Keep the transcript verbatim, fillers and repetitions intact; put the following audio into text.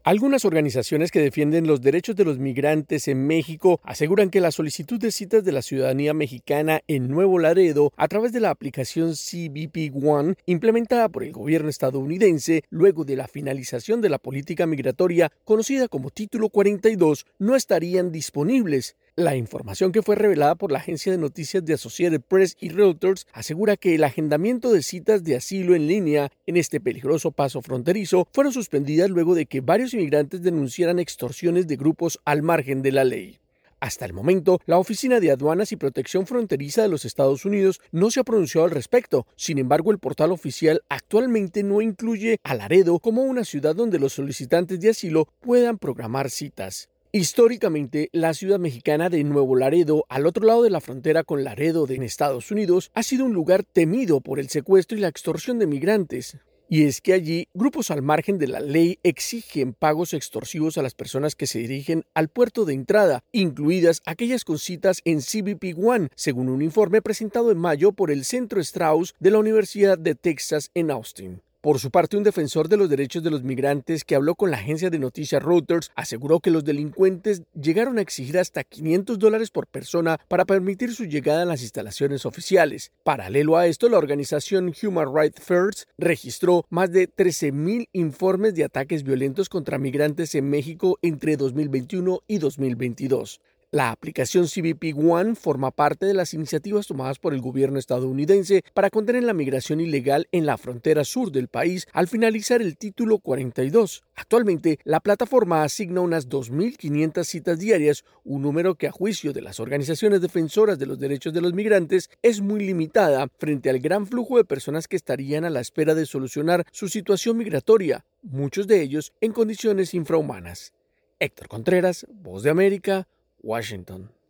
Algunas organizaciones que defienden los derechos de los migrantes en México aseguran que la solicitud de citas de la ciudadanía mexicana en Nuevo Laredo a través de la aplicación C B P One implementada por el gobierno estadounidense luego de la finalización de la política migratoria conocida como Título cuarenta y dos no estarían disponibles. La información que fue revelada por la agencia de noticias de Associated Press y Reuters asegura que el agendamiento de citas de asilo en línea en este peligroso paso fronterizo fueron suspendidas luego de que varios inmigrantes denunciaran extorsiones de grupos al margen de la ley. Hasta el momento, la Oficina de Aduanas y Protección Fronteriza de los Estados Unidos no se ha pronunciado al respecto. Sin embargo, el portal oficial actualmente no incluye a Laredo como una ciudad donde los solicitantes de asilo puedan programar citas. Históricamente, la ciudad mexicana de Nuevo Laredo, al otro lado de la frontera con Laredo en Estados Unidos, ha sido un lugar temido por el secuestro y la extorsión de migrantes. Y es que allí, grupos al margen de la ley exigen pagos extorsivos a las personas que se dirigen al puerto de entrada, incluidas aquellas con citas en C B P One, según un informe presentado en mayo por el Centro Strauss de la Universidad de Texas en Austin. Por su parte, un defensor de los derechos de los migrantes que habló con la agencia de noticias Reuters aseguró que los delincuentes llegaron a exigir hasta quinientos dólares por persona para permitir su llegada a las instalaciones oficiales. Paralelo a esto, la organización Human Rights First registró más de trece mil informes de ataques violentos contra migrantes en México entre dos mil veintiuno y dos mil veintidós. La aplicación C B P One forma parte de las iniciativas tomadas por el gobierno estadounidense para contener la migración ilegal en la frontera sur del país al finalizar el Título cuarenta y dos. Actualmente, la plataforma asigna unas dos mil quinientas citas diarias, un número que a juicio de las organizaciones defensoras de los derechos de los migrantes es muy limitada frente al gran flujo de personas que estarían a la espera de solucionar su situación migratoria, muchos de ellos en condiciones infrahumanas. Héctor Contreras, Voz de América, Washington.